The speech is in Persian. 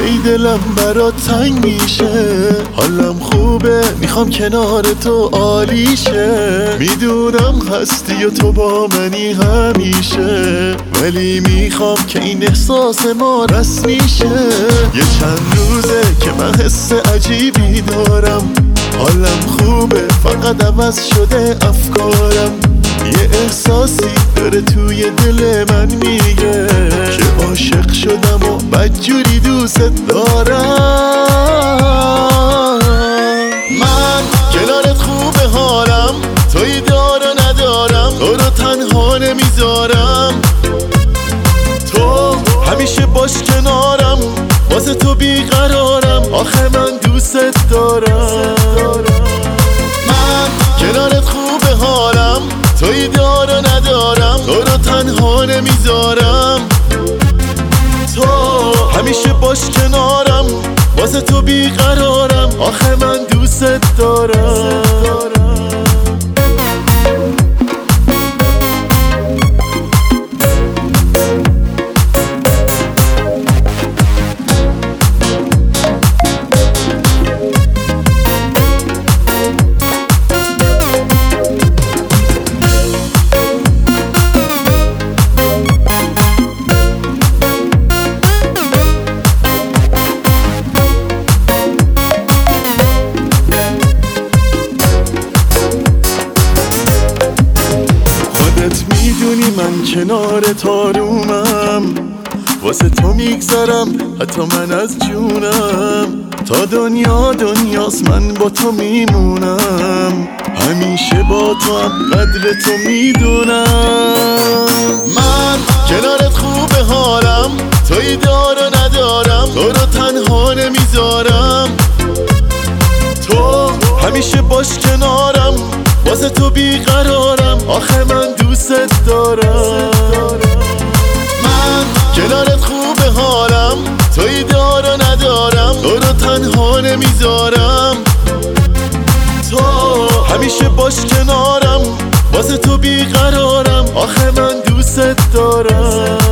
هی دلم برات تنگ میشه، حالم خوبه میخوام کنار تو عالیشه. میدونم هستی و تو با منی همیشه، ولی میخوام که این احساس ما رسمی شه. یه چند روزه که من حس عجیبی دارم، حالم خوبه فقط عوض شده افکارم. یه احساسی داره توی دل من میگه که عاشق شدم و بدجوری دوست دارم. من کنارت خوبه حالم، توی دار و ندارم، تو رو تنها نمیذارم. تو همیشه باش کنارم، واسه تو بیقرارم، آخه من دوست دارم. من کنارت خوبه حالم، توی دار و ندارم، تو رو تنها نمیذارم. تو همیشه باش کنارم، واسه تو بیقرارم، آخه من دوست دارم. میدونی من کنارت آرومم، واسه تو میگذرم حتی من از جونم. تا دنیا دنیاست من با تو میمونم، همیشه با تو هم قدر تو میدونم. من کنارت خوبه حالم، توی دار و ندارم، تو رو تنها نمیذارم. تو همیشه باش کنارم، واسه تو بیقرارم، آخه من دوست دارم. من کنارت خوبه حالم، توی دار و ندارم، تو رو تنها نمیذارم. تو همیشه باش کنارم، واسه تو بیقرارم، آخه من دوست دارم.